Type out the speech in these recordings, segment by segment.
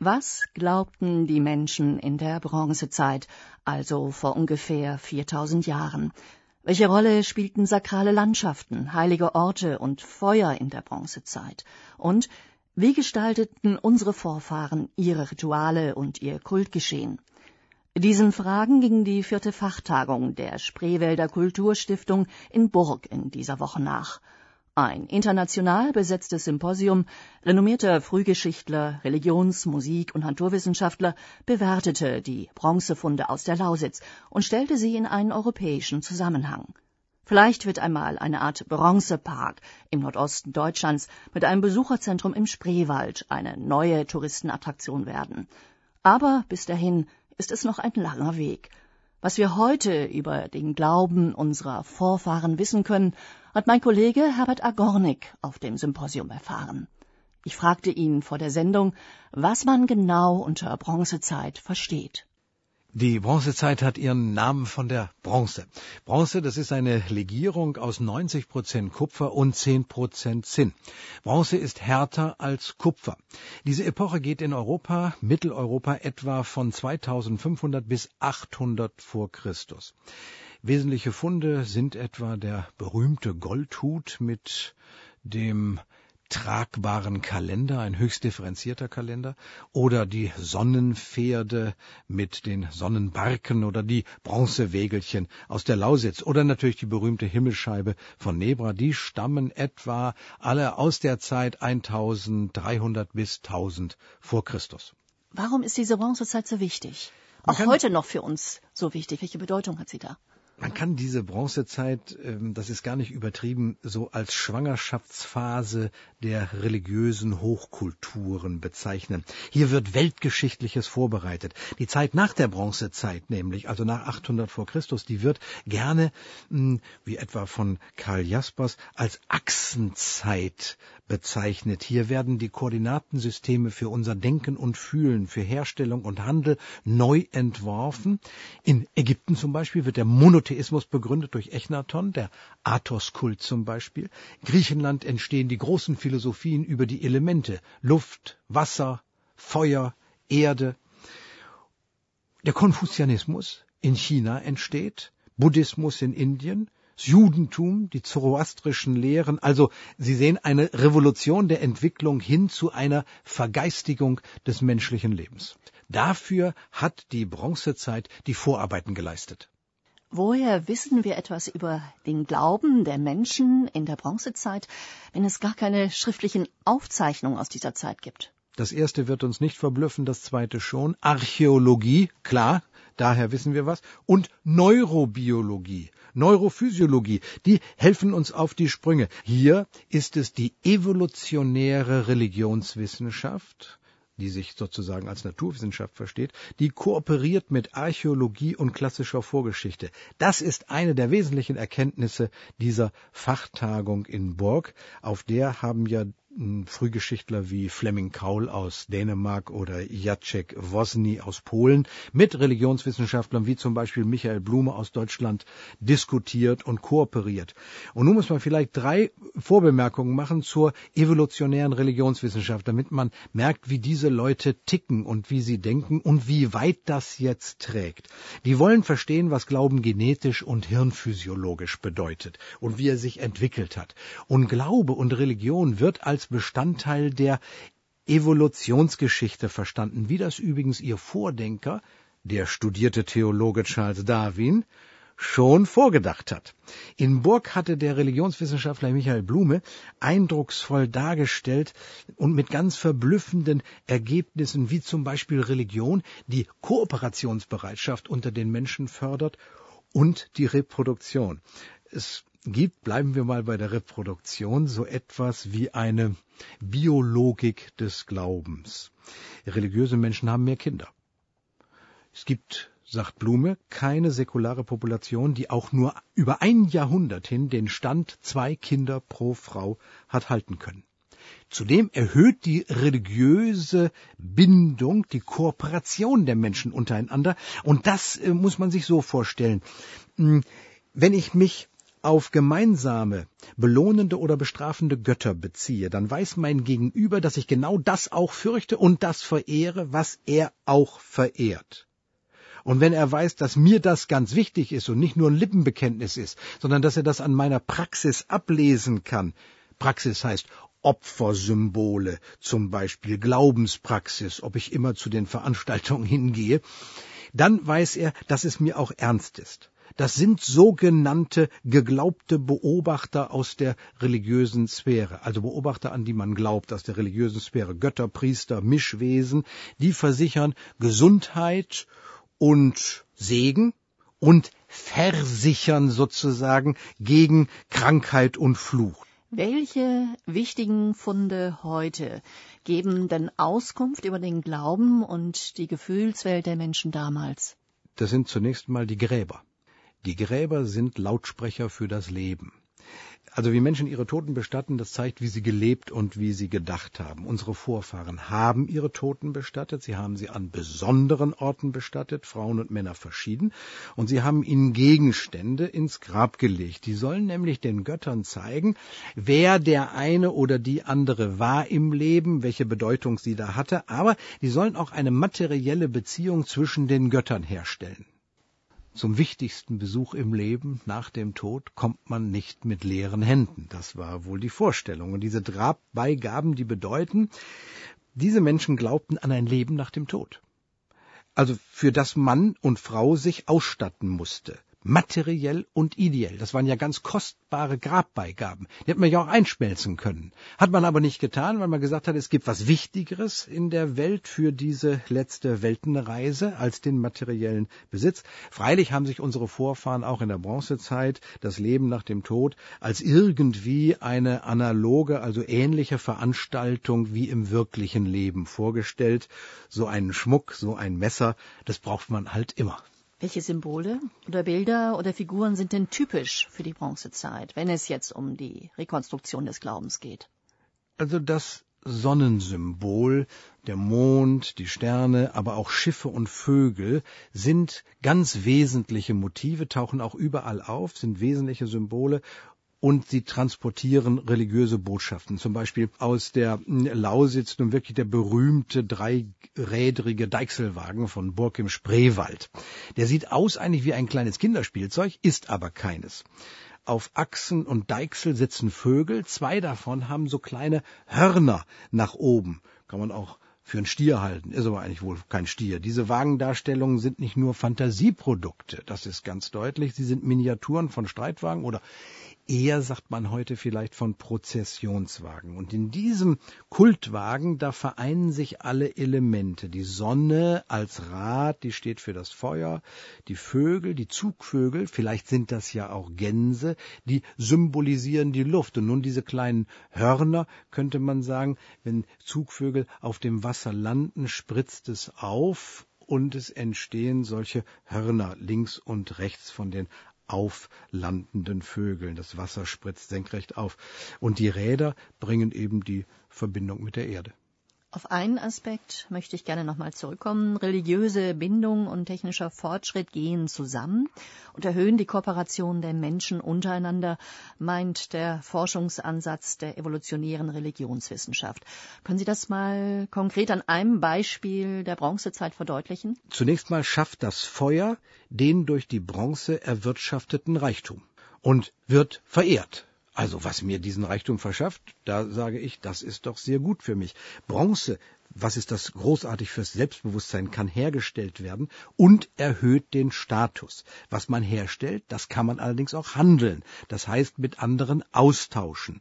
Was glaubten die Menschen in der Bronzezeit, also vor ungefähr 4000 Jahren? Welche Rolle spielten sakrale Landschaften, heilige Orte und Feuer in der Bronzezeit? Und wie gestalteten unsere Vorfahren ihre Rituale und ihr Kultgeschehen? Diesen Fragen ging die 4. Fachtagung der Spreewälder Kulturstiftung in Burg in dieser Woche nach. Ein international besetztes Symposium renommierter Frühgeschichtler, Religions-, Musik- und Naturwissenschaftler bewertete die Bronzefunde aus der Lausitz und stellte sie in einen europäischen Zusammenhang. Vielleicht wird einmal eine Art Bronzepark im Nordosten Deutschlands mit einem Besucherzentrum im Spreewald eine neue Touristenattraktion werden. Aber bis dahin ist es noch ein langer Weg. Was wir heute über den Glauben unserer Vorfahren wissen können, hat mein Kollege Herbert Agornik auf dem Symposium erfahren. Ich fragte ihn vor der Sendung, was man genau unter Bronzezeit versteht. Die Bronzezeit hat ihren Namen von der Bronze. Bronze, das ist eine Legierung aus 90% Kupfer und 10% Zinn. Bronze ist härter als Kupfer. Diese Epoche geht in Europa, Mitteleuropa, etwa von 2500 bis 800 vor Christus. Wesentliche Funde sind etwa der berühmte Goldhut mit dem tragbaren Kalender, ein höchst differenzierter Kalender, oder die Sonnenpferde mit den Sonnenbarken oder die Bronzewägelchen aus der Lausitz oder natürlich die berühmte Himmelsscheibe von Nebra. Die stammen etwa alle aus der Zeit 1300 bis 1000 vor Christus. Warum ist diese Bronzezeit so wichtig? Auch heute noch für uns so wichtig. Welche Bedeutung hat sie da? Man kann diese Bronzezeit, das ist gar nicht übertrieben, so als Schwangerschaftsphase der religiösen Hochkulturen bezeichnen. Hier wird Weltgeschichtliches vorbereitet. Die Zeit nach der Bronzezeit nämlich, also nach 800 vor Christus, die wird gerne, wie etwa von Karl Jaspers, als Achsenzeit bezeichnet. Hier werden die Koordinatensysteme für unser Denken und Fühlen, für Herstellung und Handel neu entworfen. In Ägypten zum Beispiel wird der Monotheismus begründet durch Echnaton, der Athos-Kult zum Beispiel. In Griechenland entstehen die großen Philosophien über die Elemente Luft, Wasser, Feuer, Erde. Der Konfuzianismus in China entsteht, Buddhismus in Indien, das Judentum, die zoroastrischen Lehren, also Sie sehen eine Revolution der Entwicklung hin zu einer Vergeistigung des menschlichen Lebens. Dafür hat die Bronzezeit die Vorarbeiten geleistet. Woher wissen wir etwas über den Glauben der Menschen in der Bronzezeit, wenn es gar keine schriftlichen Aufzeichnungen aus dieser Zeit gibt? Das erste wird uns nicht verblüffen, das zweite schon. Archäologie, klar, daher wissen wir was. Und Neurobiologie, Neurophysiologie, die helfen uns auf die Sprünge. Hier ist es die evolutionäre Religionswissenschaft, die sich sozusagen als Naturwissenschaft versteht, die kooperiert mit Archäologie und klassischer Vorgeschichte. Das ist eine der wesentlichen Erkenntnisse dieser Fachtagung in Borg. Auf der haben ja Frühgeschichtler wie Flemming Kaul aus Dänemark oder Jacek Wosny aus Polen mit Religionswissenschaftlern wie zum Beispiel Michael Blume aus Deutschland diskutiert und kooperiert. Und nun muss man vielleicht 3 Vorbemerkungen machen zur evolutionären Religionswissenschaft, damit man merkt, wie diese Leute ticken und wie sie denken und wie weit das jetzt trägt. Die wollen verstehen, was Glauben genetisch und hirnphysiologisch bedeutet und wie er sich entwickelt hat. Und Glaube und Religion wird als Bestandteil der Evolutionsgeschichte verstanden, wie das übrigens ihr Vordenker, der studierte Theologe Charles Darwin, schon vorgedacht hat. In Burg hatte der Religionswissenschaftler Michael Blume eindrucksvoll dargestellt und mit ganz verblüffenden Ergebnissen, wie zum Beispiel Religion die Kooperationsbereitschaft unter den Menschen fördert und die Reproduktion. Es gibt, bleiben wir mal bei der Reproduktion, so etwas wie eine Biologik des Glaubens. Religiöse Menschen haben mehr Kinder. Es gibt, sagt Blume, keine säkulare Population, die auch nur über ein Jahrhundert hin den Stand 2 Kinder pro Frau hat halten können. Zudem erhöht die religiöse Bindung die Kooperation der Menschen untereinander. Und das muss man sich so vorstellen. Wenn ich mich auf gemeinsame, belohnende oder bestrafende Götter beziehe, dann weiß mein Gegenüber, dass ich genau das auch fürchte und das verehre, was er auch verehrt. Und wenn er weiß, dass mir das ganz wichtig ist und nicht nur ein Lippenbekenntnis ist, sondern dass er das an meiner Praxis ablesen kann. Praxis heißt Opfersymbole, zum Beispiel Glaubenspraxis, ob ich immer zu den Veranstaltungen hingehe, dann weiß er, dass es mir auch ernst ist. Das sind sogenannte geglaubte Beobachter aus der religiösen Sphäre, also Beobachter, an die man glaubt, aus der religiösen Sphäre, Götter, Priester, Mischwesen, die versichern Gesundheit und Segen und versichern sozusagen gegen Krankheit und Fluch. Welche wichtigen Funde heute geben denn Auskunft über den Glauben und die Gefühlswelt der Menschen damals? Das sind zunächst mal die Gräber. Die Gräber sind Lautsprecher für das Leben. Also wie Menschen ihre Toten bestatten, das zeigt, wie sie gelebt und wie sie gedacht haben. Unsere Vorfahren haben ihre Toten bestattet, sie haben sie an besonderen Orten bestattet, Frauen und Männer verschieden, und sie haben ihnen Gegenstände ins Grab gelegt. Die sollen nämlich den Göttern zeigen, wer der eine oder die andere war im Leben, welche Bedeutung sie da hatte, aber die sollen auch eine materielle Beziehung zwischen den Göttern herstellen. Zum wichtigsten Besuch im Leben nach dem Tod kommt man nicht mit leeren Händen. Das war wohl die Vorstellung. Und diese Grabbeigaben, die bedeuten, diese Menschen glaubten an ein Leben nach dem Tod. Also für das Mann und Frau sich ausstatten musste. Materiell und ideell. Das waren ja ganz kostbare Grabbeigaben. Die hätte man ja auch einschmelzen können. Hat man aber nicht getan, weil man gesagt hat, es gibt was Wichtigeres in der Welt für diese letzte Weltenreise als den materiellen Besitz. Freilich haben sich unsere Vorfahren auch in der Bronzezeit das Leben nach dem Tod als irgendwie eine analoge, also ähnliche Veranstaltung wie im wirklichen Leben vorgestellt. So einen Schmuck, so ein Messer, das braucht man halt immer. Welche Symbole oder Bilder oder Figuren sind denn typisch für die Bronzezeit, wenn es jetzt um die Rekonstruktion des Glaubens geht? Also das Sonnensymbol, der Mond, die Sterne, aber auch Schiffe und Vögel sind ganz wesentliche Motive, tauchen auch überall auf, sind wesentliche Symbole. Und sie transportieren religiöse Botschaften. Zum Beispiel aus der Lausitz nun wirklich der berühmte dreirädrige Deichselwagen von Burg im Spreewald. Der sieht aus eigentlich wie ein kleines Kinderspielzeug, ist aber keines. Auf Achsen und Deichsel sitzen Vögel, 2 davon haben so kleine Hörner nach oben. Kann man auch für einen Stier halten, ist aber eigentlich wohl kein Stier. Diese Wagendarstellungen sind nicht nur Fantasieprodukte, das ist ganz deutlich, sie sind Miniaturen von Streitwagen oder eher sagt man heute vielleicht von Prozessionswagen. Und in diesem Kultwagen, da vereinen sich alle Elemente. Die Sonne als Rad, die steht für das Feuer. Die Vögel, die Zugvögel, vielleicht sind das ja auch Gänse, die symbolisieren die Luft. Und nun diese kleinen Hörner, könnte man sagen, wenn Zugvögel auf dem Wasser landen, spritzt es auf und es entstehen solche Hörner links und rechts von den auflandenden Vögeln. Das Wasser spritzt senkrecht auf. Und die Räder bringen eben die Verbindung mit der Erde. Auf einen Aspekt möchte ich gerne nochmal zurückkommen. Religiöse Bindung und technischer Fortschritt gehen zusammen und erhöhen die Kooperation der Menschen untereinander, meint der Forschungsansatz der evolutionären Religionswissenschaft. Können Sie das mal konkret an einem Beispiel der Bronzezeit verdeutlichen? Zunächst mal schafft das Feuer den durch die Bronze erwirtschafteten Reichtum und wird verehrt. Also was mir diesen Reichtum verschafft, da sage ich, das ist doch sehr gut für mich. Bronze, was ist das großartig fürs Selbstbewusstsein, kann hergestellt werden und erhöht den Status. Was man herstellt, das kann man allerdings auch handeln. Das heißt mit anderen austauschen.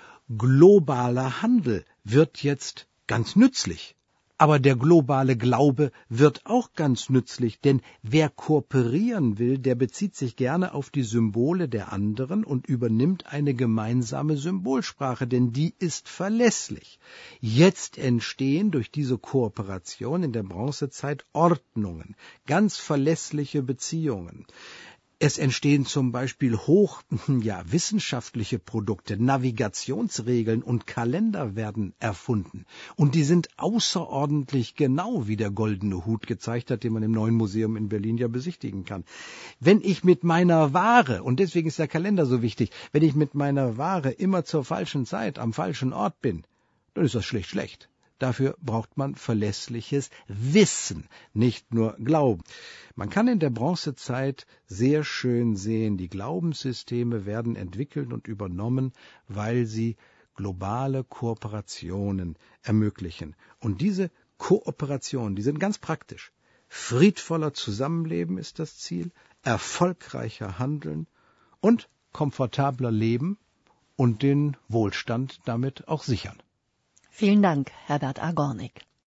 Globaler Handel wird jetzt ganz nützlich. Aber der globale Glaube wird auch ganz nützlich, denn wer kooperieren will, der bezieht sich gerne auf die Symbole der anderen und übernimmt eine gemeinsame Symbolsprache, denn die ist verlässlich. Jetzt entstehen durch diese Kooperation in der Bronzezeit Ordnungen, ganz verlässliche Beziehungen. Es entstehen zum Beispiel wissenschaftliche Produkte, Navigationsregeln und Kalender werden erfunden. Und die sind außerordentlich genau, wie der goldene Hut gezeigt hat, den man im Neuen Museum in Berlin ja besichtigen kann. Wenn ich mit meiner Ware, und deswegen ist der Kalender so wichtig, wenn ich mit meiner Ware immer zur falschen Zeit am falschen Ort bin, dann ist das schlecht. Dafür braucht man verlässliches Wissen, nicht nur Glauben. Man kann in der Bronzezeit sehr schön sehen, die Glaubenssysteme werden entwickelt und übernommen, weil sie globale Kooperationen ermöglichen. Und diese Kooperationen, die sind ganz praktisch. Friedvoller Zusammenleben ist das Ziel, erfolgreicher Handeln und komfortabler Leben und den Wohlstand damit auch sichern. Vielen Dank, Herbert A. Gornig.